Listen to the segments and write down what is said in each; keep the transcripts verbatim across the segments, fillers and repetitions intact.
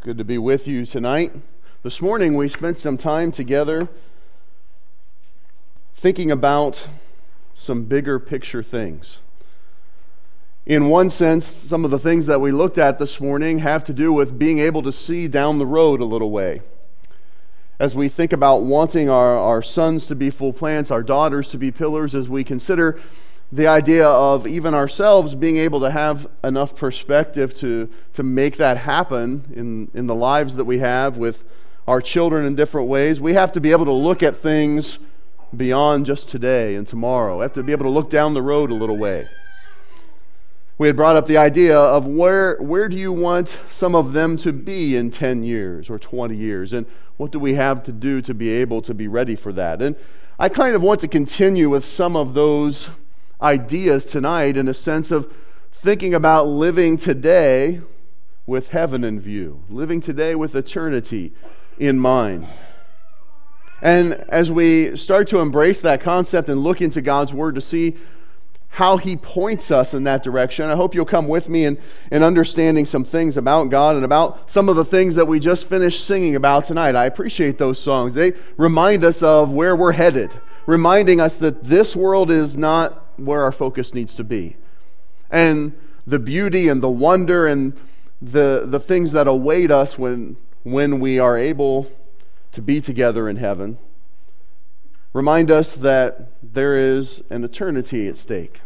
Good to be with you tonight. This morning we spent some time together thinking about some bigger picture things. In one sense, some of the things that we looked at this morning have to do with being able to see down the road a little way. As we think about wanting our, our sons to be full plants, our daughters to be pillars, as we consider the idea of even ourselves being able to have enough perspective to, to make that happen in, in the lives that we have with our children in different ways, we have to be able to look at things beyond just today and tomorrow. We have to be able to look down the road a little way. We had brought up the idea of where, where do you want some of them to be in ten years or twenty years, and what do we have to do to be able to be ready for that? And I kind of want to continue with some of those ideas tonight in a sense of thinking about living today with heaven in view, living today with eternity in mind. And as we start to embrace that concept and look into God's Word to see how He points us in that direction, I hope you'll come with me in, in understanding some things about God and about some of the things that we just finished singing about tonight. I appreciate those songs. They remind us of where we're headed, reminding us that this world is not where our focus needs to be. And the beauty and the wonder and the, the things that await us when, when we are able to be together in heaven remind us that there is an eternity at stake.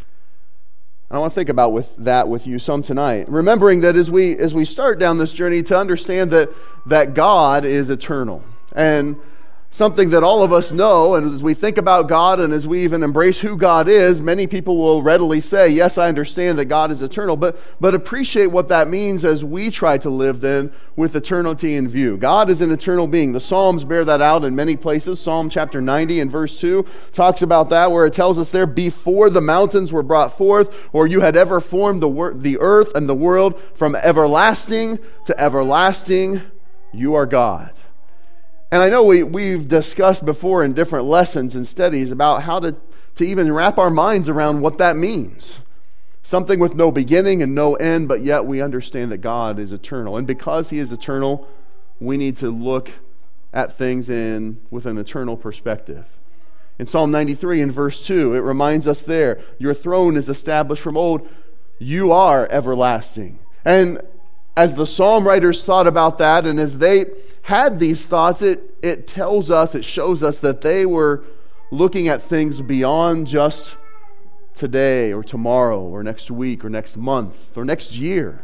I want to think about with that with you some tonight. Remembering that as we as we start down this journey, to understand that, that God is eternal. And something that all of us know, and as we think about God and as we even embrace who God is, many people will readily say, yes, I understand that God is eternal, but, but appreciate what that means as we try to live then with eternity in view. God is an eternal being. The Psalms bear that out in many places. Psalm chapter ninety and verse two talks about that, where it tells us there, before the mountains were brought forth, or you had ever formed the, wor- the earth and the world, from everlasting to everlasting, you are God. And I know we, we've discussed before in different lessons and studies about how to, to even wrap our minds around what that means. Something with no beginning and no end, but yet we understand that God is eternal. And because He is eternal, we need to look at things in with an eternal perspective. In Psalm ninety-three in verse two, it reminds us there, your throne is established from old. You are everlasting. And as the psalm writers thought about that, and as they had these thoughts, it, it tells us, it shows us that they were looking at things beyond just today or tomorrow or next week or next month or next year.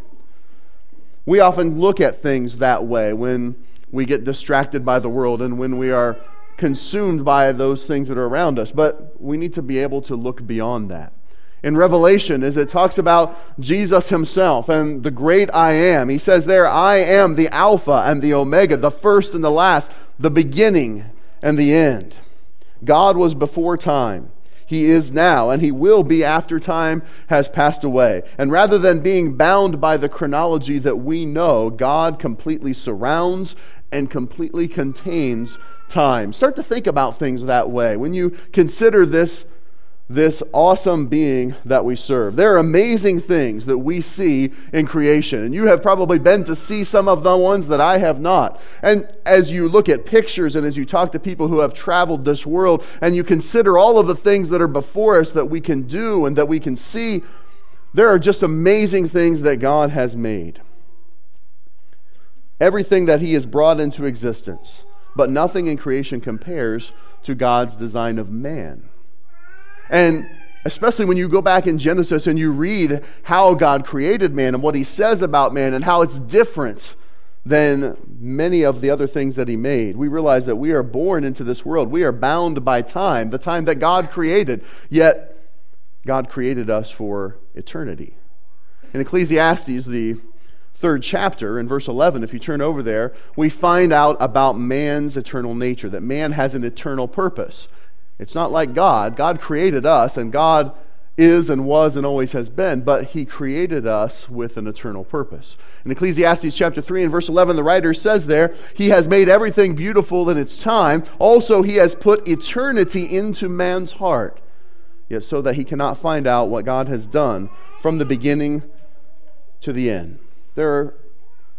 We often look at things that way when we get distracted by the world and when we are consumed by those things that are around us. But we need to be able to look beyond that. In Revelation, as it talks about Jesus Himself and the great I Am, He says there, I am the Alpha and the Omega, the first and the last, the beginning and the end. God was before time. He is now, and He will be after time has passed away. And rather than being bound by the chronology that we know, God completely surrounds and completely contains time. Start to think about things that way. When you consider this This awesome being that we serve. There are amazing things that we see in creation. And you have probably been to see some of the ones that I have not. And as you look at pictures and as you talk to people who have traveled this world and you consider all of the things that are before us that we can do and that we can see, there are just amazing things that God has made. Everything that He has brought into existence. But nothing in creation compares to God's design of man. And especially when you go back in Genesis and you read how God created man and what He says about man and how it's different than many of the other things that He made, we realize that we are born into this world. We are bound by time, the time that God created, yet God created us for eternity. In Ecclesiastes, the third chapter, in verse eleven, if you turn over there, we find out about man's eternal nature, that man has an eternal purpose. It's not like God. God created us, and God is and was and always has been, but He created us with an eternal purpose. In Ecclesiastes chapter three and verse eleven, the writer says there, He has made everything beautiful in its time. Also, He has put eternity into man's heart, yet so that he cannot find out what God has done from the beginning to the end. There are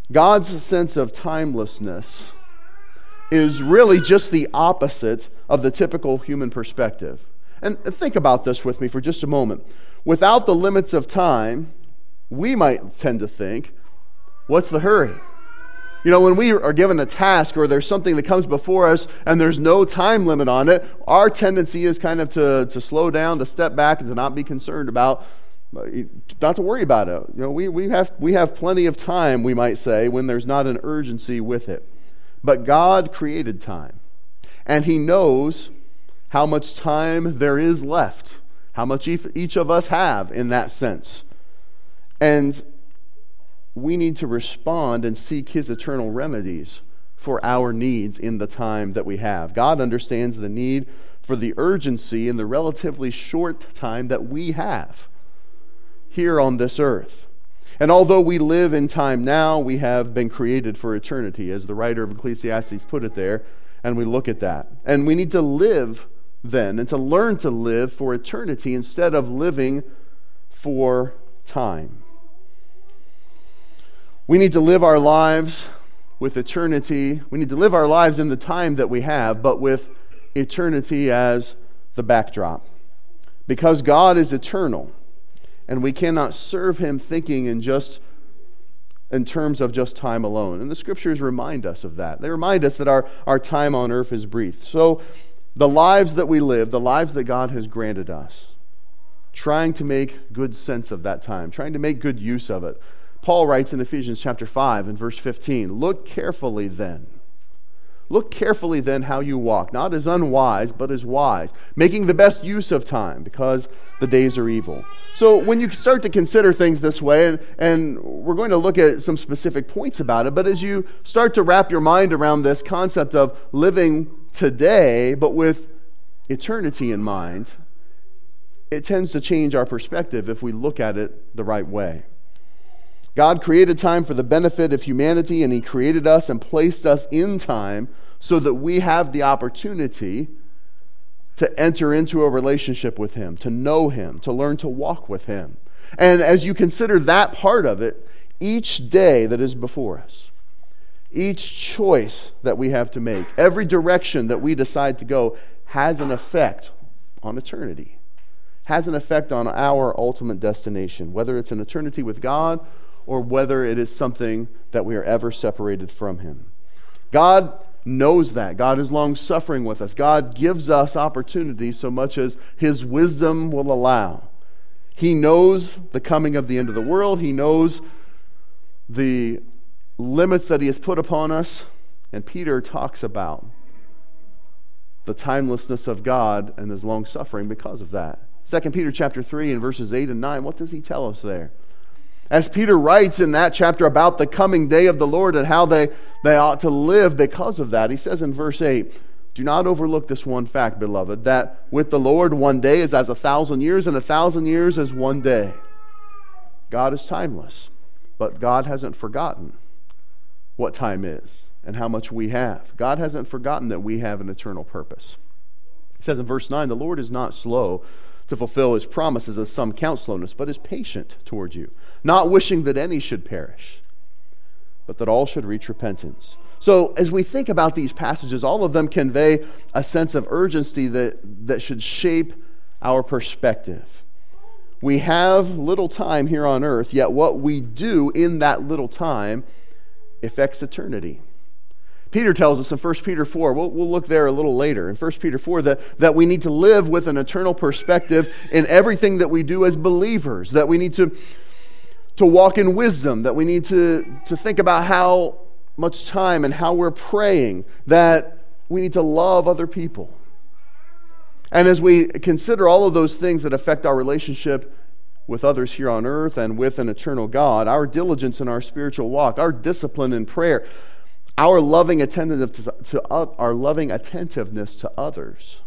God's sense of timelessness is really just the opposite of the typical human perspective. And think about this with me for just a moment. Without the limits of time, we might tend to think, what's the hurry? You know, when we are given a task or there's something that comes before us and there's no time limit on it, our tendency is kind of to, to slow down, to step back, and to not be concerned about, not to worry about it. You know, we, we have we have plenty of time, we might say, when there's not an urgency with it. But God created time, and He knows how much time there is left, how much each of us have in that sense. And we need to respond and seek His eternal remedies for our needs in the time that we have. God understands the need for the urgency in the relatively short time that we have here on this earth. And although we live in time now, we have been created for eternity, as the writer of Ecclesiastes put it there, and we look at that. And we need to live then, and to learn to live for eternity instead of living for time. We need to live our lives with eternity. We need to live our lives in the time that we have, but with eternity as the backdrop. Because God is eternal, and we cannot serve Him thinking in just in terms of just time alone. And the Scriptures remind us of that. They remind us that our, our time on earth is brief. So the lives that we live, the lives that God has granted us, trying to make good sense of that time, trying to make good use of it. Paul writes in Ephesians chapter five and verse fifteen, "Look carefully then. Look carefully then how you walk, not as unwise, but as wise, making the best use of time, because the days are evil." So when you start to consider things this way, and, and we're going to look at some specific points about it, but as you start to wrap your mind around this concept of living today, but with eternity in mind, it tends to change our perspective if we look at it the right way. God created time for the benefit of humanity, and He created us and placed us in time so that we have the opportunity to enter into a relationship with Him, to know Him, to learn to walk with Him. And as you consider that part of it, each day that is before us, each choice that we have to make, every direction that we decide to go has an effect on eternity, has an effect on our ultimate destination, whether it's an eternity with God or whether it is something that we are ever separated from Him. God knows that. God is long-suffering with us. God gives us opportunity so much as His wisdom will allow. He knows the coming of the end of the world. He knows the limits that He has put upon us. And Peter talks about the timelessness of God and His long-suffering because of that. Second Peter chapter three and verses eight and nine, what does he tell us there? As Peter writes in that chapter about the coming day of the Lord and how they, they ought to live because of that, he says in verse eight, "Do not overlook this one fact, beloved, that with the Lord one day is as a thousand years, and a thousand years as one day." God is timeless, but God hasn't forgotten what time is and how much we have. God hasn't forgotten that we have an eternal purpose. He says in verse nine, "The Lord is not slow to fulfill His promises, as some count slowness, but is patient towards you, not wishing that any should perish, but that all should reach repentance." So as we think about these passages, all of them convey a sense of urgency that, that should shape our perspective. We have little time here on earth, yet what we do in that little time affects eternity. Peter tells us in First Peter four, we'll, we'll look there a little later, in First Peter four, that, that we need to live with an eternal perspective in everything that we do as believers, that we need to, to walk in wisdom, that we need to, to think about how much time and how we're praying, that we need to love other people. And as we consider all of those things that affect our relationship with others here on earth and with an eternal God, our diligence in our spiritual walk, our discipline in prayer, Our loving attentiveness to, to uh, our loving attentiveness to others.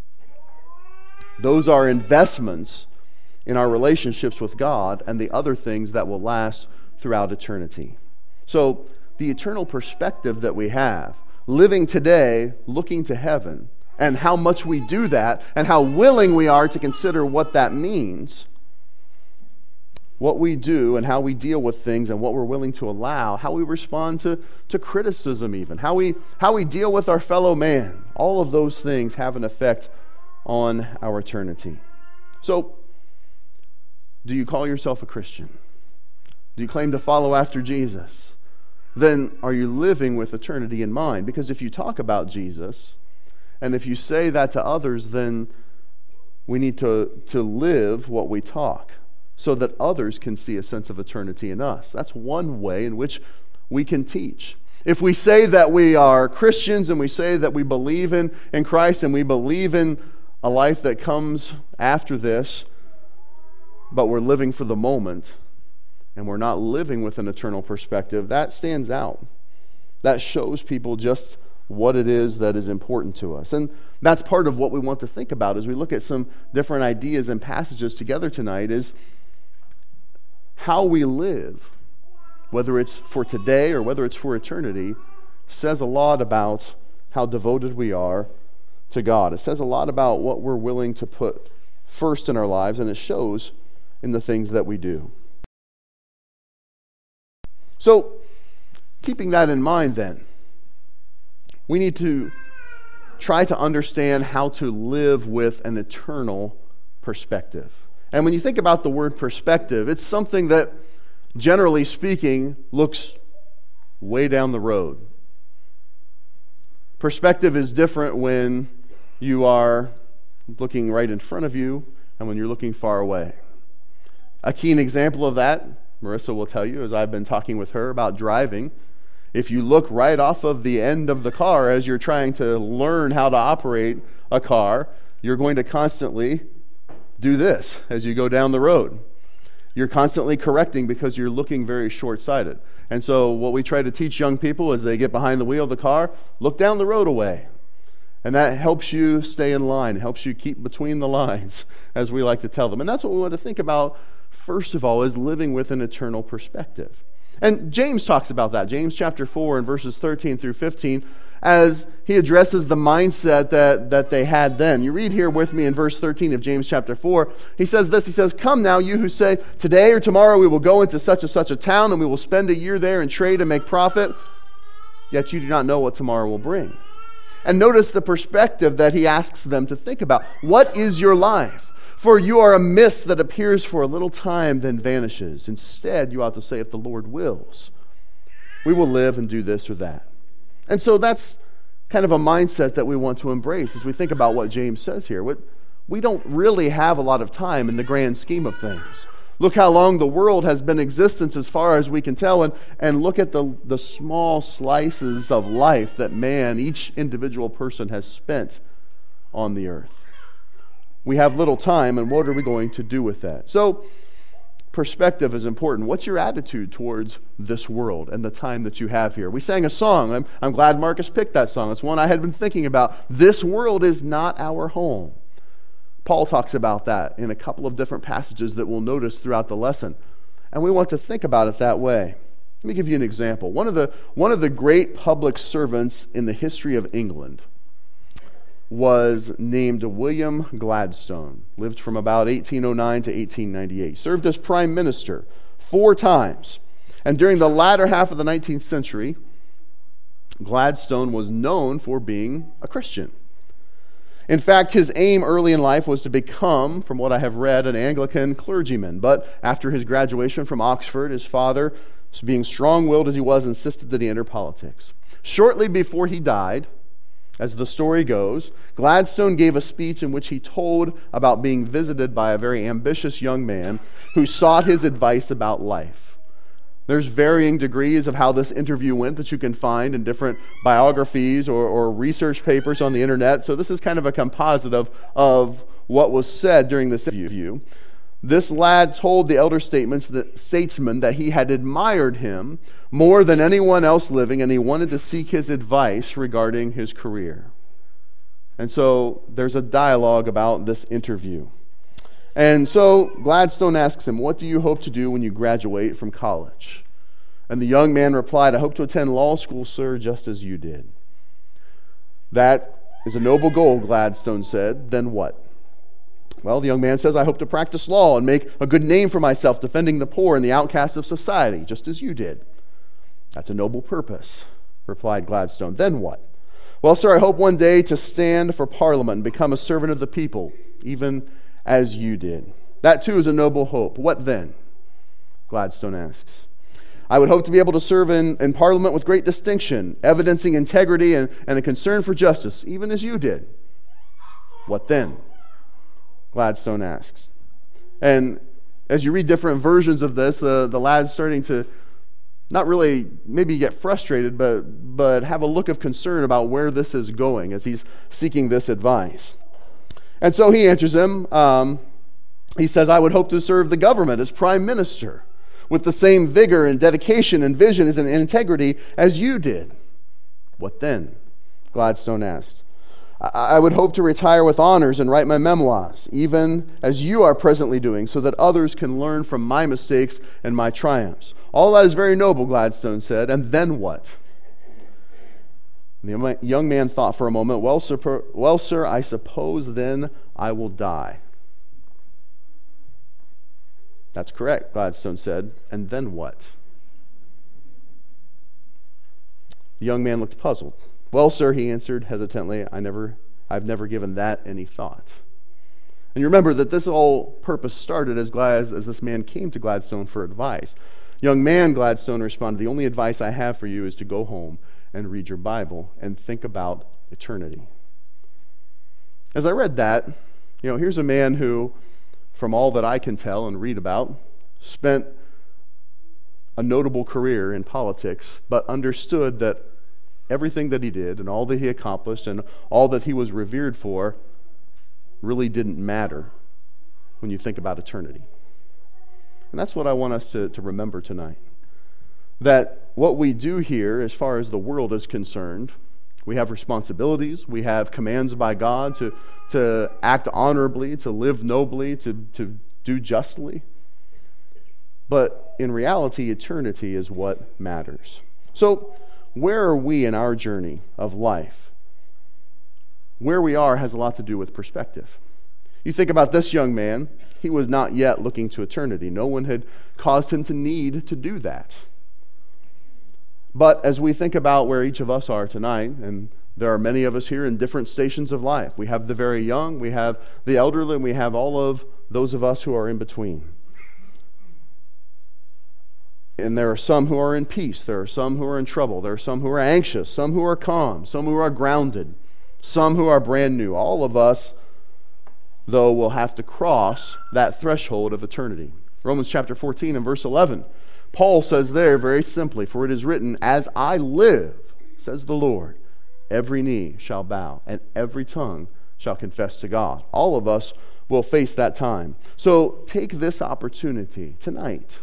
Those are investments in our relationships with God and the other things that will last throughout eternity. So the eternal perspective that we have, living today, looking to heaven, and how much we do that, and how willing we are to consider what that means, what we do and how we deal with things and what we're willing to allow, how we respond to, to criticism even, how we, how we deal with our fellow man, all of those things have an effect on our eternity. So, do you call yourself a Christian? Do you claim to follow after Jesus? Then are you living with eternity in mind? Because if you talk about Jesus, and if you say that to others, then we need to, to live what we talk, so that others can see a sense of eternity in us. That's one way in which we can teach. If we say that we are Christians and we say that we believe in, in Christ and we believe in a life that comes after this, but we're living for the moment and we're not living with an eternal perspective, that stands out. That shows people just what it is that is important to us. And that's part of what we want to think about as we look at some different ideas and passages together tonight, is how we live, whether it's for today or whether it's for eternity, says a lot about how devoted we are to God. It says a lot about what we're willing to put first in our lives, and it shows in the things that we do. So, keeping that in mind then, we need to try to understand how to live with an eternal perspective. And when you think about the word perspective, it's something that, generally speaking, looks way down the road. Perspective is different when you are looking right in front of you and when you're looking far away. A keen example of that, Marissa will tell you, as I've been talking with her about driving, if you look right off of the end of the car as you're trying to learn how to operate a car, you're going to constantly do this as you go down the road. You're constantly correcting because you're looking very short-sighted. And so what we try to teach young people as they get behind the wheel of the car, look down the road away. And that helps you stay in line, helps you keep between the lines, as we like to tell them. And that's what we want to think about, first of all, is living with an eternal perspective. And James talks about that. James chapter four and verses thirteen through fifteen, as he addresses the mindset that, that they had then. You read here with me in verse thirteen of James chapter four. He says this, he says, "Come now, you who say, today or tomorrow we will go into such and such a town, and we will spend a year there and trade and make profit, yet you do not know what tomorrow will bring." And notice the perspective that he asks them to think about. What is your life? For you are a mist that appears for a little time, then vanishes. Instead, you ought to say, if the Lord wills, we will live and do this or that. And so that's kind of a mindset that we want to embrace as we think about what James says here. We don't really have a lot of time in the grand scheme of things. Look how long the world has been in existence as far as we can tell, and, and look at the, the small slices of life that man, each individual person, has spent on the earth. We have little time, and what are we going to do with that? So, perspective is important. What's your attitude towards this world and the time that you have here? We sang a song. I'm, I'm glad Marcus picked that song. It's one I had been thinking about. This world is not our home. Paul talks about that in a couple of different passages that we'll notice throughout the lesson. And we want to think about it that way. Let me give you an example. One of the, one of the great public servants in the history of England was named William Gladstone. Lived from about eighteen oh nine to eighteen ninety-eight. Served as prime minister four times. And during the latter half of the nineteenth century, Gladstone was known for being a Christian. In fact, his aim early in life was to become, from what I have read, an Anglican clergyman. But after his graduation from Oxford, his father, being strong-willed as he was, insisted that he enter politics. Shortly before he died, as the story goes, Gladstone gave a speech in which he told about being visited by a very ambitious young man who sought his advice about life. There's varying degrees of how this interview went that you can find in different biographies or, or research papers on the internet. So this is kind of a composite of, of what was said during this interview. This lad told the elder statements that, statesman that he had admired him more than anyone else living, and he wanted to seek his advice regarding his career. And so there's a dialogue about this interview. And so Gladstone asks him, "What do you hope to do when you graduate from college?" And the young man replied, "I hope to attend law school, sir, just as you did." "That is a noble goal," Gladstone said. "Then what?" Well, the young man says, I hope to practice law and make a good name for myself, defending the poor and the outcasts of society, just as you did. That's a noble purpose, replied Gladstone. Then what? Well, sir, I hope one day to stand for Parliament and become a servant of the people, even as you did. That too is a noble hope. What then? Gladstone asks. I would hope to be able to serve in, in Parliament with great distinction, evidencing integrity and, and a concern for justice, even as you did. What then? Gladstone asks. And as you read different versions of this, the, the lad's starting to not really maybe get frustrated, but, but have a look of concern about where this is going as he's seeking this advice. And so he answers him. Um, he says, I would hope to serve the government as prime minister with the same vigor and dedication and vision and integrity as you did. What then? Gladstone asked. I would hope to retire with honors and write my memoirs, even as you are presently doing, so that others can learn from my mistakes and my triumphs. All that is very noble, Gladstone said, and then what? The young man thought for a moment, well, sir, well, sir, I suppose then I will die. That's correct, Gladstone said, and then what? The young man looked puzzled. Well, sir, he answered hesitantly, I never, I've never given that any thought. And you remember that this whole purpose started as, Glad, as this man came to Gladstone for advice. Young man, Gladstone responded, the only advice I have for you is to go home and read your Bible and think about eternity. As I read that, you know, here's a man who, from all that I can tell and read about, spent a notable career in politics, but understood that everything that he did and all that he accomplished and all that he was revered for really didn't matter when you think about eternity. And that's what I want us to, to remember tonight. That what we do here, as far as the world is concerned, we have responsibilities, we have commands by God to, to act honorably, to live nobly, to, to do justly. But in reality, eternity is what matters. So, where are we in our journey of life? Where we are has a lot to do with perspective. You think about this young man, he was not yet looking to eternity. No one had caused him to need to do that. But as we think about where each of us are tonight, and there are many of us here in different stations of life. We have the very young, we have the elderly, and we have all of those of us who are in between. And there are some who are in peace. There are some who are in trouble. There are some who are anxious, some who are calm, some who are grounded, some who are brand new. All of us, though, will have to cross that threshold of eternity. Romans chapter fourteen and verse eleven. Paul says there very simply, for it is written, as I live, says the Lord, every knee shall bow and every tongue shall confess to God. All of us will face that time. So take this opportunity tonight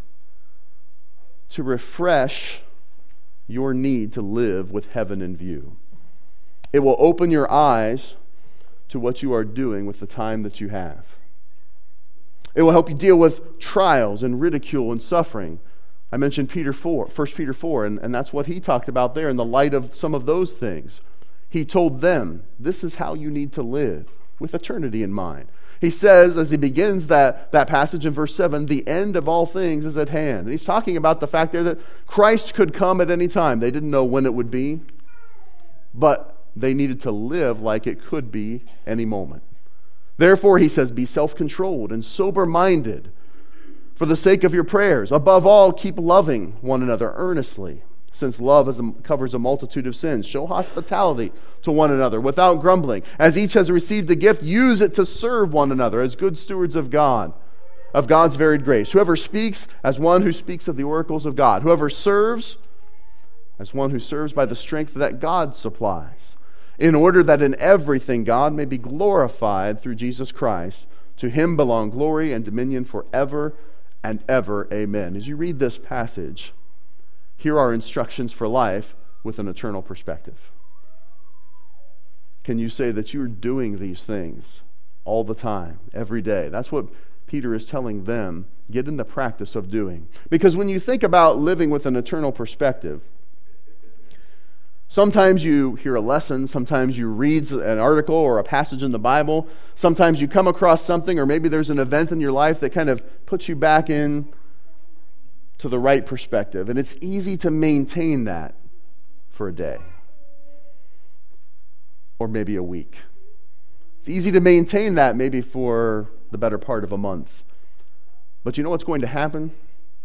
to refresh your need to live with heaven in view. It will open your eyes to what you are doing with the time that you have. It will help you deal with trials and ridicule and suffering. I mentioned Peter four, First Peter four, and, and that's what he talked about there in the light of some of those things. He told them, this is how you need to live with eternity in mind. He says, as he begins that, that passage in verse seven, the end of all things is at hand. And he's talking about the fact there that Christ could come at any time. They didn't know when it would be, but they needed to live like it could be any moment. Therefore, he says, be self-controlled and sober-minded for the sake of your prayers. Above all, keep loving one another earnestly, since love is a, covers a multitude of sins. Show hospitality to one another without grumbling. As each has received a gift, use it to serve one another as good stewards of God, of God's varied grace. Whoever speaks as one who speaks of the oracles of God. Whoever serves as one who serves by the strength that God supplies, in order that in everything God may be glorified through Jesus Christ. To him belong glory and dominion forever and ever. Amen. As you read this passage, here are instructions for life with an eternal perspective. Can you say that you're doing these things all the time, every day? That's what Peter is telling them. Get in the practice of doing. Because when you think about living with an eternal perspective, Sometimes you hear a lesson, sometimes you read an article or a passage in the Bible, sometimes you come across something, or maybe there's an event in your life that kind of puts you back in to the right perspective. And it's easy to maintain that for a day or maybe a week. It's easy to maintain that maybe for the better part of a month. But you know what's going to happen?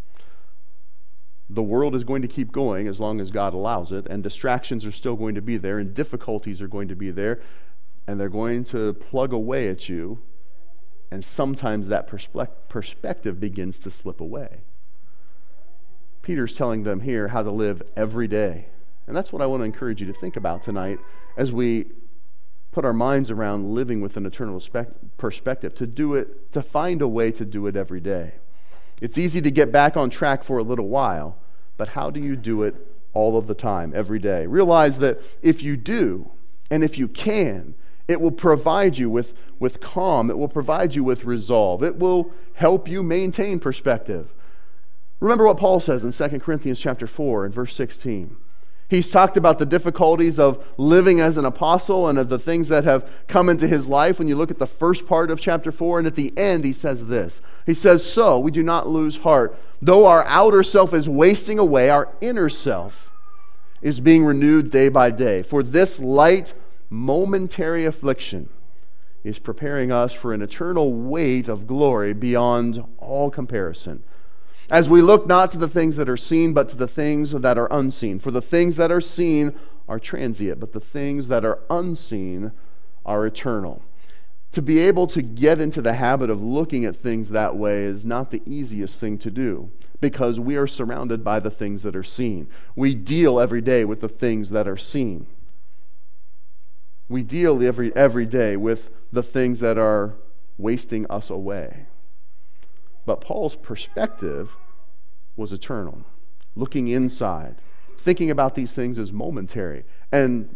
The world is going to keep going as long as God allows it, and distractions are still going to be there, and difficulties are going to be there, and they're going to plug away at you, and sometimes that perspe- perspective begins to slip away. Peter's telling them here how to live every day, and that's what I want to encourage you to think about tonight as we put our minds around living with an eternal perspective, to do it, to find a way to do it every day. It's easy to get back on track for a little while, but how do you do it all of the time, every day? Realize that if you do, and if you can, it will provide you with, with calm. It will provide you with resolve. It will help you maintain perspective. Remember what Paul says in Second Corinthians chapter four and verse sixteen. He's talked about the difficulties of living as an apostle and of the things that have come into his life. When you look at the first part of chapter four, and at the end he says this. He says, "So we do not lose heart. Though our outer self is wasting away, our inner self is being renewed day by day. For this light, momentary affliction is preparing us for an eternal weight of glory beyond all comparison. As we look not to the things that are seen, but to the things that are unseen. For the things that are seen are transient, but the things that are unseen are eternal." To be able to get into the habit of looking at things that way is not the easiest thing to do, because we are surrounded by the things that are seen. We deal every day with the things that are seen. We deal every, every day with the things that are wasting us away. But Paul's perspective was eternal, looking inside, thinking about these things as momentary, and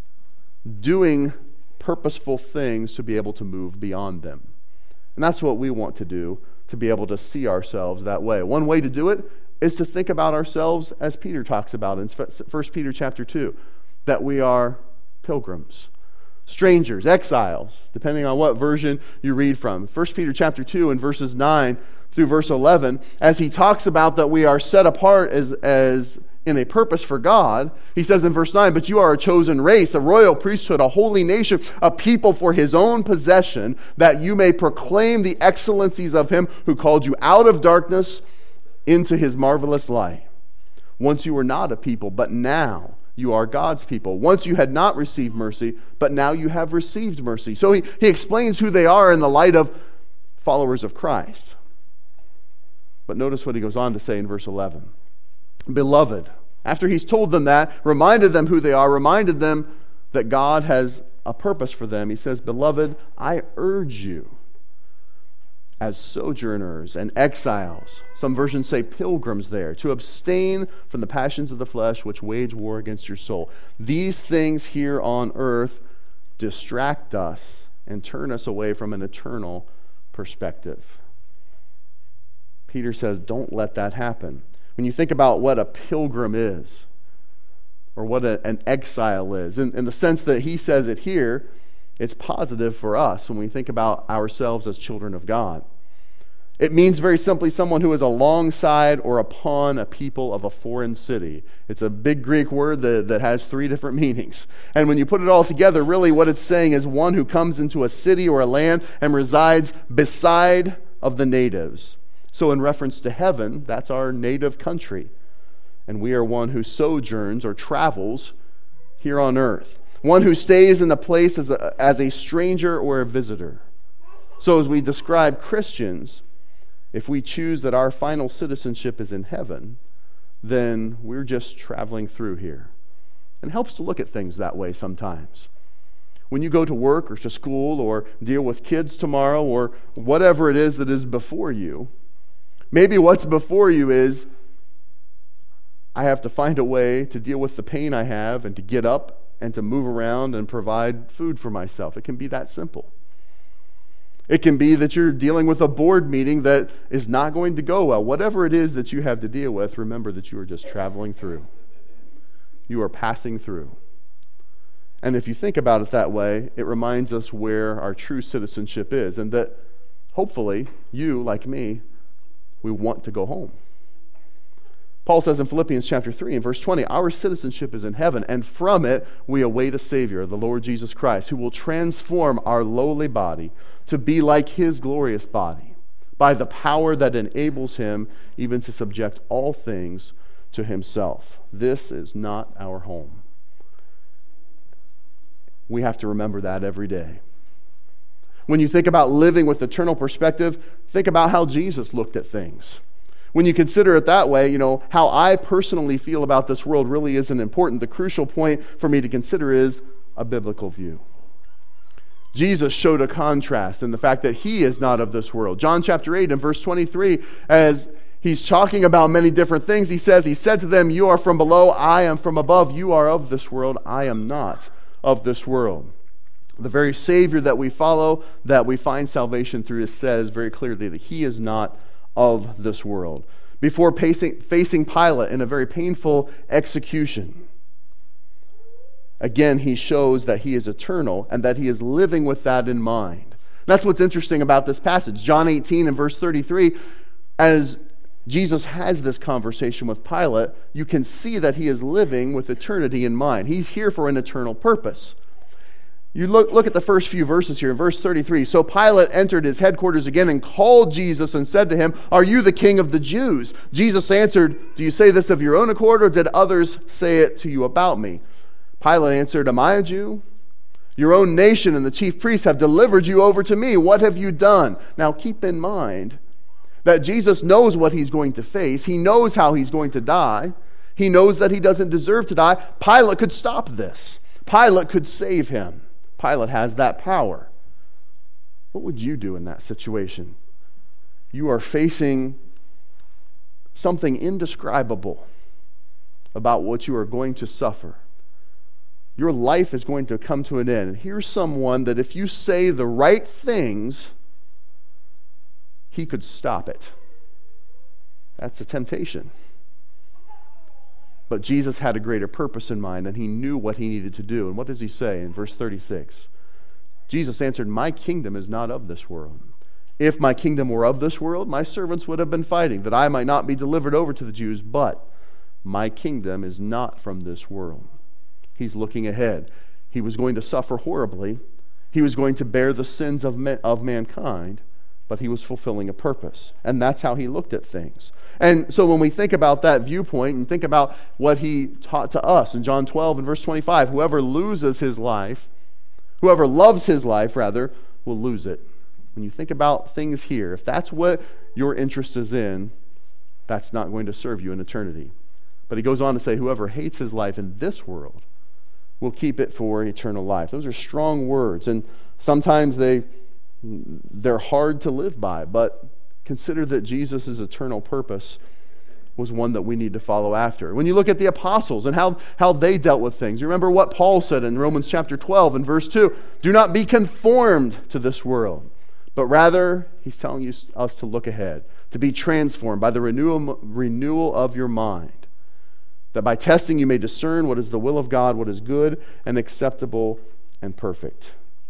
doing purposeful things to be able to move beyond them. And that's what we want to do, to be able to see ourselves that way. One way to do it is to think about ourselves as Peter talks about in First Peter chapter two, that we are pilgrims, strangers, exiles, depending on what version you read from. First Peter chapter two and verses nine through verse eleven, as he talks about that we are set apart as, as in a purpose for God, he says in verse nine, "But you are a chosen race, a royal priesthood, a holy nation, a people for his own possession, that you may proclaim the excellencies of him who called you out of darkness into his marvelous light. Once you were not a people, but now you are God's people. Once you had not received mercy, but now you have received mercy." So he, he explains who they are in the light of followers of Christ. But notice what he goes on to say in verse eleven. "Beloved," after he's told them that, reminded them who they are, reminded them that God has a purpose for them, he says, "Beloved, I urge you as sojourners and exiles," some versions say pilgrims there, "to abstain from the passions of the flesh which wage war against your soul. These things here on earth distract us and turn us away from an eternal perspective." Peter says, don't let that happen. When you think about what a pilgrim is, or what a, an exile is, in, in the sense that he says it here, it's positive for us when we think about ourselves as children of God. It means very simply someone who is alongside or upon a people of a foreign city. It's a big Greek word that, that has three different meanings. And when you put it all together, really what it's saying is one who comes into a city or a land and resides beside of the natives. So in reference to heaven, that's our native country. And we are one who sojourns or travels here on earth. One who stays in the place as a, as a stranger or a visitor. So as we describe Christians, if we choose that our final citizenship is in heaven, then we're just traveling through here. And it helps to look at things that way sometimes. When you go to work or to school or deal with kids tomorrow or whatever it is that is before you, maybe what's before you is, I have to find a way to deal with the pain I have and to get up and to move around and provide food for myself. It can be that simple. It can be that you're dealing with a board meeting that is not going to go well. Whatever it is that you have to deal with, remember that you are just traveling through. you are passing through. And if you think about it that way, it reminds us where our true citizenship is, and that hopefully you, like me, we want to go home. Paul says in Philippians chapter three and verse twenty, our citizenship is in heaven, and from it we await a Savior, the Lord Jesus Christ, who will transform our lowly body to be like his glorious body by the power that enables him even to subject all things to himself. This is not our home. We have to remember that every day. When you think about living with eternal perspective, think about how Jesus looked at things. When you consider it that way, you know, how I personally feel about this world really isn't important. The crucial point for me to consider is a biblical view. Jesus showed a contrast in the fact that he is not of this world. John chapter eight and verse twenty-three, as he's talking about many different things, he says, he said to them, you are from below, I am from above. You are of this world, I am not of this world. The very Savior that we follow, that we find salvation through, says very clearly that he is not of this world. Before facing, facing Pilate in a very painful execution, again, he shows that he is eternal and that he is living with that in mind. That's what's interesting about this passage. John eighteen and verse thirty-three, as Jesus has this conversation with Pilate, you can see that he is living with eternity in mind. He's here for an eternal purpose. You look, look at the first few verses here. In verse thirty-three, so Pilate entered his headquarters again and called Jesus and said to him, are you the king of the Jews? Jesus answered, do you say this of your own accord, or did others say it to you about me? Pilate answered, am I a Jew? Your own nation and the chief priests have delivered you over to me. What have you done? Now keep in mind that Jesus knows what he's going to face. He knows how he's going to die. He knows that he doesn't deserve to die. Pilate could stop this. Pilate could save him. Pilate has that power. What would you do in that situation? You are facing something indescribable about what you are going to suffer. Your life is going to come to an end. And here's someone that if you say the right things, he could stop it. That's a temptation. But Jesus had a greater purpose in mind, and he knew what he needed to do. And what does he say in verse thirty-six? Jesus answered, my kingdom is not of this world. If my kingdom were of this world, my servants would have been fighting, that I might not be delivered over to the Jews, but my kingdom is not from this world. He's looking ahead. He was going to suffer horribly. He was going to bear the sins of, ma- of mankind, but he was fulfilling a purpose. And that's how he looked at things. And so when we think about that viewpoint and think about what he taught to us in John twelve and verse twenty-five, whoever loses his life, whoever loves his life, rather, will lose it. When you think about things here, if that's what your interest is in, that's not going to serve you in eternity. But he goes on to say, whoever hates his life in this world will keep it for eternal life. Those are strong words, and sometimes they they're hard to live by, but consider that Jesus' eternal purpose was one that we need to follow after. When you look at the apostles and how, how they dealt with things, you remember what Paul said in Romans chapter twelve and verse two, do not be conformed to this world, but rather, he's telling you, us to look ahead, to be transformed by the renewal, renewal of your mind, that by testing you may discern what is the will of God, what is good and acceptable and perfect.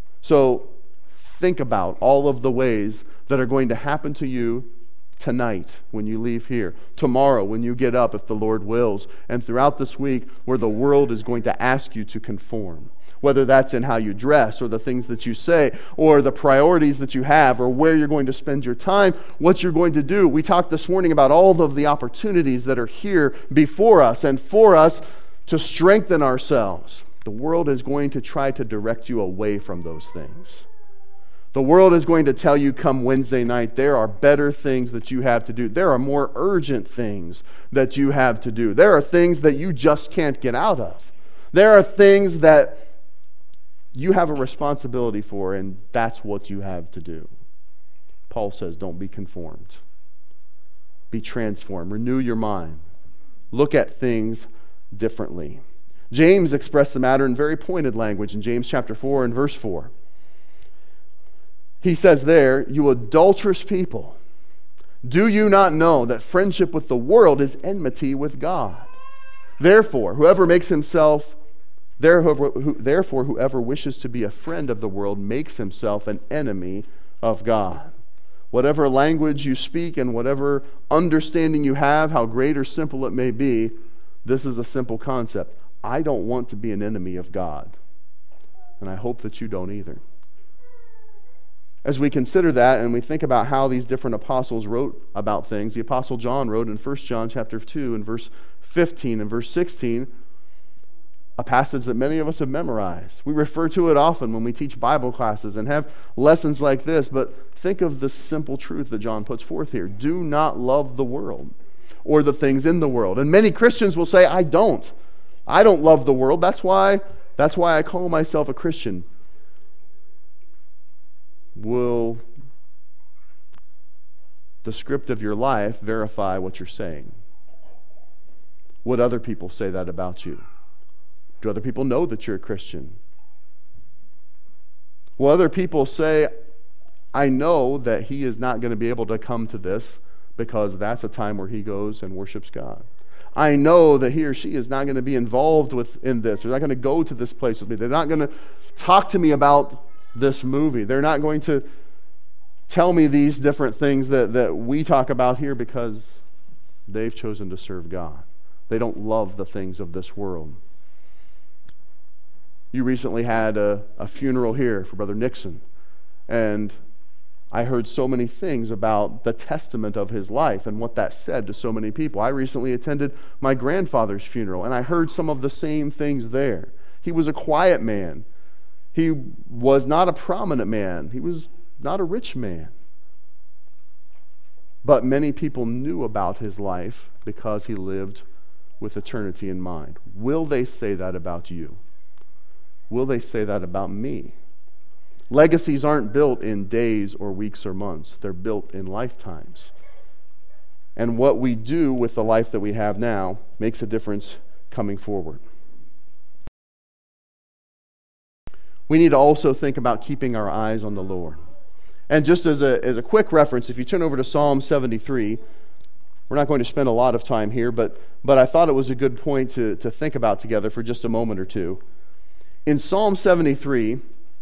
So think about all of the ways that are going to happen to you tonight when you leave here, tomorrow when you get up if the Lord wills, and throughout this week where the world is going to ask you to conform. Whether that's in how you dress or the things that you say or the priorities that you have or where you're going to spend your time, what you're going to do. We talked this morning about all of the opportunities that are here before us and for us to strengthen ourselves. The world is going to try to direct you away from those things. The world is going to tell you come Wednesday night, there are better things that you have to do. There are more urgent things that you have to do. There are things that you just can't get out of. There are things that you have a responsibility for, and that's what you have to do. Paul says, don't be conformed. Be transformed. Renew your mind. Look at things differently. James expressed the matter in very pointed language in James chapter four and verse four. He says there, you adulterous people, do you not know that friendship with the world is enmity with God? Therefore, whoever makes himself, therefore, who, therefore, whoever wishes to be a friend of the world makes himself an enemy of God. Whatever language you speak and whatever understanding you have, how great or simple it may be, this is a simple concept. I don't want to be an enemy of God. And I hope that you don't either. As we consider that and we think about how these different apostles wrote about things, the Apostle John wrote in First John chapter two and verse fifteen and verse sixteen, a passage that many of us have memorized. We refer to it often when we teach Bible classes and have lessons like this, but think of the simple truth that John puts forth here. Do not love the world or the things in the world. And many Christians will say, I don't. I don't love the world. That's why, that's why I call myself a Christian. Will the script of your life verify what you're saying? Would other people say that about you? Do other people know that you're a Christian? Will other people say, I know that he is not going to be able to come to this because that's a time where he goes and worships God. I know that he or she is not going to be involved with in this. They're not going to go to this place with me. They're not going to talk to me about this movie. They're not going to tell me these different things that, that we talk about here because they've chosen to serve God. They don't love the things of this world. You recently had a, a funeral here for Brother Nixon, and I heard so many things about the testament of his life and what that said to so many people. I recently attended my grandfather's funeral, and I heard some of the same things there. He was a quiet man. He was not a prominent man. He was not a rich man. But many people knew about his life because he lived with eternity in mind. Will they say that about you? Will they say that about me? Legacies aren't built in days or weeks or months. They're built in lifetimes. And what we do with the life that we have now makes a difference coming forward. We need to also think about keeping our eyes on the Lord. And just as a, as a quick reference, if you turn over to Psalm seventy-three, we're not going to spend a lot of time here, but, but I thought it was a good point to, to think about together for just a moment or two. In Psalm seventy-three,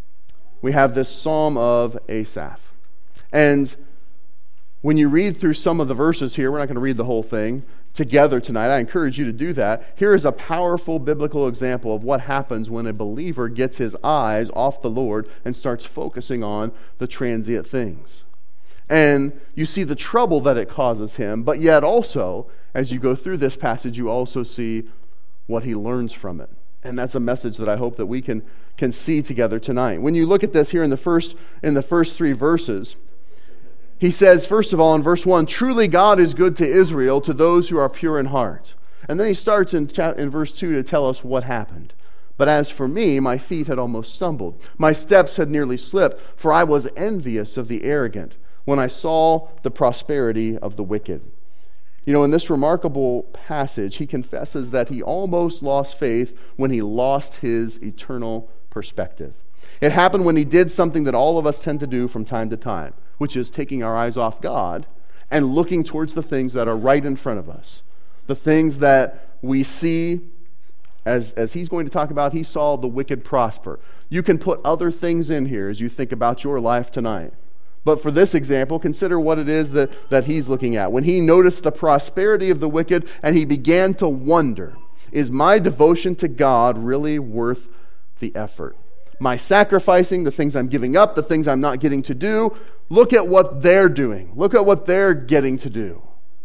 we have this Psalm of Asaph. And when you read through some of the verses here, we're not going to read the whole thing together tonight. I encourage you to do that. Here is a powerful biblical example of what happens when a believer gets his eyes off the Lord and starts focusing on the transient things. And you see the trouble that it causes him, but yet also, as you go through this passage, you also see what he learns from it. And that's a message that I hope that we can, can see together tonight. When you look at this here in the first in the first three verses, he says, first of all, in verse one, truly God is good to Israel, to those who are pure in heart. And then he starts in, in verse two to tell us what happened. But as for me, my feet had almost stumbled. My steps had nearly slipped, for I was envious of the arrogant when I saw the prosperity of the wicked. You know, in this remarkable passage, he confesses that he almost lost faith when he lost his eternal perspective. It happened when he did something that all of us tend to do from time to time, which is taking our eyes off God and looking towards the things that are right in front of us. The things that we see, as, as he's going to talk about, he saw the wicked prosper. You can put other things in here as you think about your life tonight. But for this example, consider what it is that, that he's looking at. When he noticed the prosperity of the wicked and he began to wonder, is my devotion to God really worth the effort? My sacrificing, the things I'm giving up, the things I'm not getting to do, look at what they're doing. Look at what they're getting to do.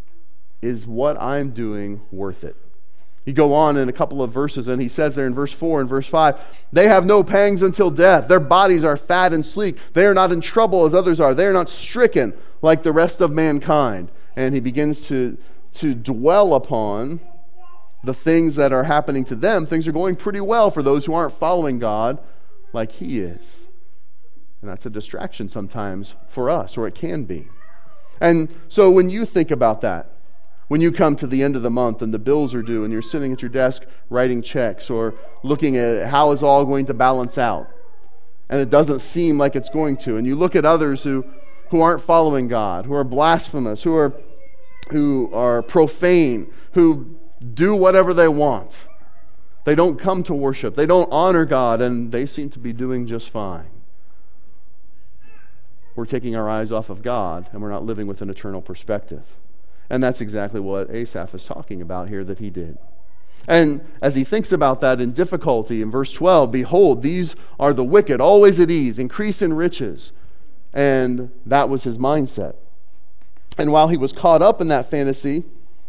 Is what I'm doing worth it? You go on in a couple of verses, and he says there in verse four and verse five, they have no pangs until death. Their bodies are fat and sleek. They are not in trouble as others are. They are not stricken like the rest of mankind. And he begins to, to dwell upon the things that are happening to them. Things are going pretty well for those who aren't following God like he is. And that's a distraction sometimes for us, or it can be. And so when you think about that, when you come to the end of the month and the bills are due and you're sitting at your desk writing checks or looking at how it's all going to balance out, and it doesn't seem like it's going to, and you look at others who, who aren't following God, who are blasphemous, who are, who are profane, who do whatever they want. They don't come to worship. They don't honor God, and they seem to be doing just fine. We're taking our eyes off of God, and we're not living with an eternal perspective. And that's exactly what Asaph is talking about here that he did. And as he thinks about that in difficulty, in verse twelve, behold, these are the wicked, always at ease, increase in riches. And that was his mindset. And while he was caught up in that fantasy,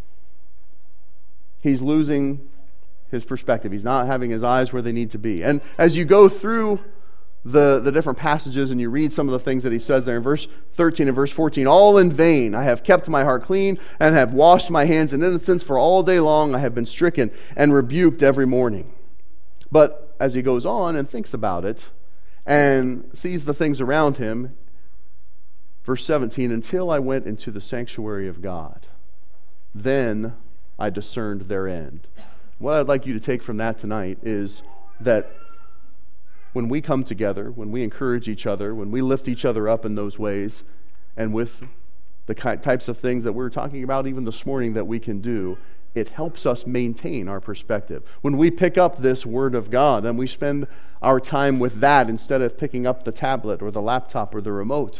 he's losing his perspective. He's not having his eyes where they need to be. And as you go through the, the different passages and you read some of the things that he says there in verse thirteen and verse fourteen, all in vain I have kept my heart clean and have washed my hands in innocence, for all day long I have been stricken and rebuked every morning. But as he goes on and thinks about it and sees the things around him, verse seventeen, until I went into the sanctuary of God, then I discerned their end. What I'd like you to take from that tonight is that when we come together, when we encourage each other, when we lift each other up in those ways, and with the types of things that we were talking about even this morning that we can do, it helps us maintain our perspective. When we pick up this Word of God and we spend our time with that instead of picking up the tablet or the laptop or the remote,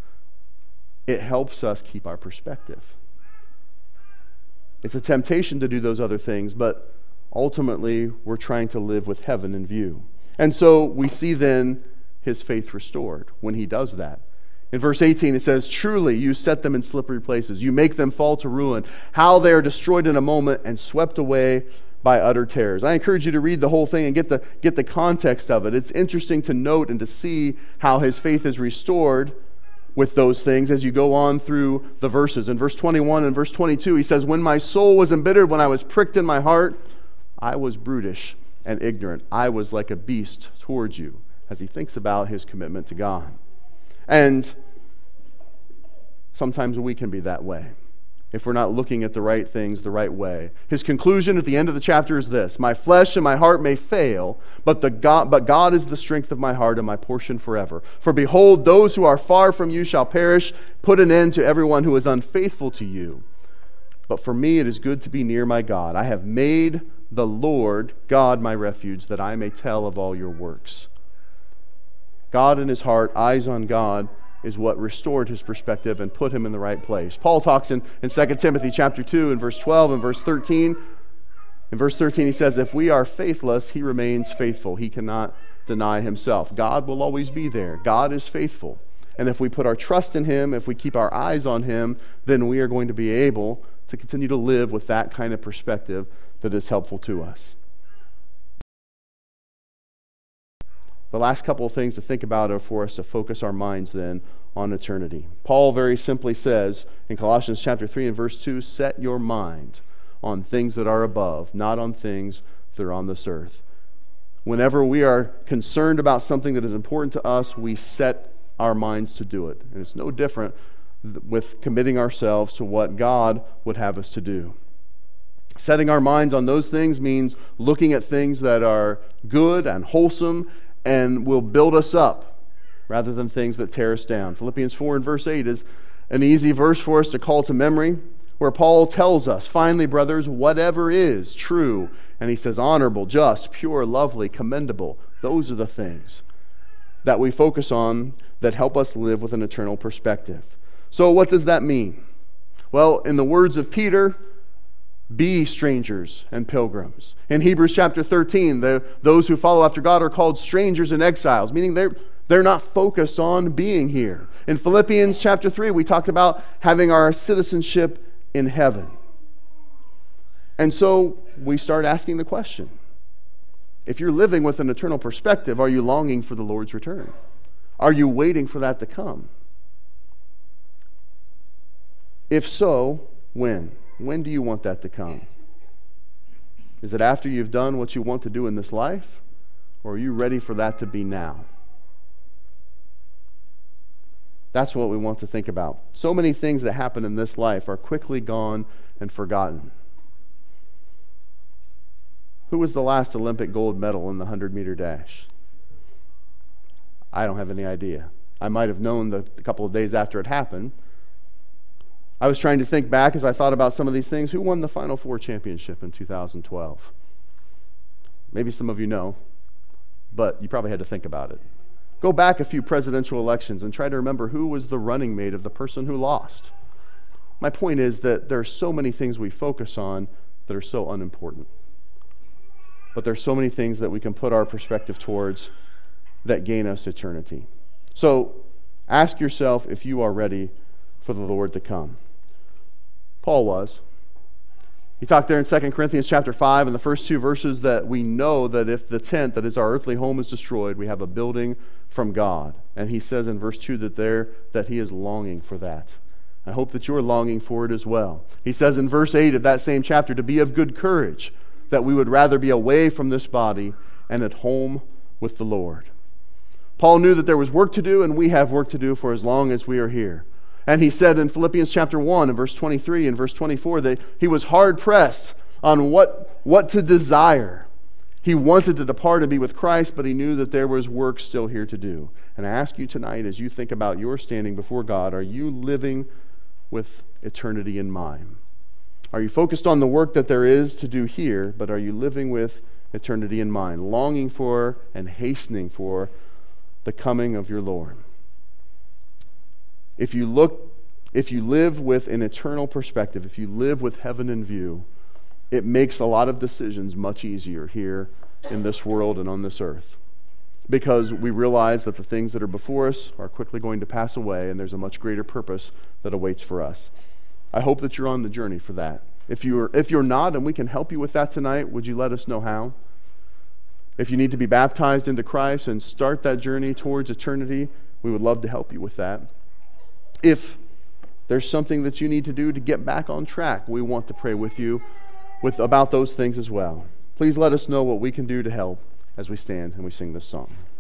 it helps us keep our perspective. It's a temptation to do those other things, but ultimately we're trying to live with heaven in view. And so we see then his faith restored when he does that. In verse eighteen it says, truly you set them in slippery places. You make them fall to ruin. How they are destroyed in a moment and swept away by utter terrors. I encourage you to read the whole thing and get the, get the context of it. It's interesting to note and to see how his faith is restored with those things as you go on through the verses. In verse twenty-one and verse twenty-two, he says, when my soul was embittered, when I was pricked in my heart, I was brutish and ignorant. I was like a beast towards you, as he thinks about his commitment to God. And sometimes we can be that way if we're not looking at the right things the right way. His conclusion at the end of the chapter is this: my flesh and my heart may fail, but the God, but God is the strength of my heart and my portion forever. For behold, those who are far from you shall perish. Put an end to everyone who is unfaithful to you. But for me it is good to be near my God. I have made the Lord God my refuge, that I may tell of all your works. God in his heart, eyes on God, is what restored his perspective and put him in the right place. Paul talks in, in Second Timothy chapter two and verse twelve and verse thirteen. In verse thirteen he says, if we are faithless, he remains faithful. He cannot deny himself. God will always be there. God is faithful. And if we put our trust in him, if we keep our eyes on him, then we are going to be able to continue to live with that kind of perspective that is helpful to us. The last couple of things to think about are for us to focus our minds then on eternity. Paul very simply says in Colossians chapter three and verse two, set your mind on things that are above, not on things that are on this earth. Whenever we are concerned about something that is important to us, we set our minds to do it. And it's no different with committing ourselves to what God would have us to do. Setting our minds on those things means looking at things that are good and wholesome and will build us up rather than things that tear us down. Philippians four and verse eight is an easy verse for us to call to memory, where Paul tells us, finally, brothers, whatever is true, and he says honorable, just, pure, lovely, commendable, those are the things that we focus on that help us live with an eternal perspective. So what does that mean? Well, in the words of Peter, be strangers and pilgrims. In Hebrews chapter thirteen, the, those who follow after God are called strangers and exiles, meaning they're, they're not focused on being here. In Philippians chapter three, we talked about having our citizenship in heaven. And so we start asking the question, if you're living with an eternal perspective, are you longing for the Lord's return? Are you waiting for that to come? If so, when? When do you want that to come? Is it after you've done what you want to do in this life? Or are you ready for that to be now? That's what we want to think about. So many things that happen in this life are quickly gone and forgotten. Who was the last Olympic gold medal in the hundred-meter dash? I don't have any idea. I might have known the, a couple of days after it happened. I was trying to think back as I thought about some of these things. Who won the Final Four championship in two thousand twelve? Maybe some of you know, but you probably had to think about it. Go back a few presidential elections and try to remember who was the running mate of the person who lost. My point is that there are so many things we focus on that are so unimportant. But there's so many things that we can put our perspective towards that gain us eternity. So ask yourself if you are ready for the Lord to come. Paul was. He talked there in Second Corinthians chapter five in the first two verses that we know that if the tent that is our earthly home is destroyed, we have a building from God. And he says in verse two that there that he is longing for that. I hope that you're longing for it as well. He says in verse eight of that same chapter to be of good courage, that we would rather be away from this body and at home with the Lord. Paul knew that there was work to do, and we have work to do for as long as we are here. And he said in Philippians chapter one and verse twenty-three and verse twenty-four that he was hard pressed on what, what to desire. He wanted to depart and be with Christ, but he knew that there was work still here to do. And I ask you tonight, as you think about your standing before God, are you living with eternity in mind? Are you focused on the work that there is to do here, but are you living with eternity in mind, longing for and hastening for the coming of your Lord? If you look, if you live with an eternal perspective, if you live with heaven in view, it makes a lot of decisions much easier here in this world and on this earth. Because we realize that the things that are before us are quickly going to pass away, and there's a much greater purpose that awaits for us. I hope that you're on the journey for that. If you're, if you're not, and we can help you with that tonight, would you let us know how? If you need to be baptized into Christ and start that journey towards eternity, we would love to help you with that. If there's something that you need to do to get back on track, we want to pray with you with about those things as well. Please let us know what we can do to help as we stand and we sing this song.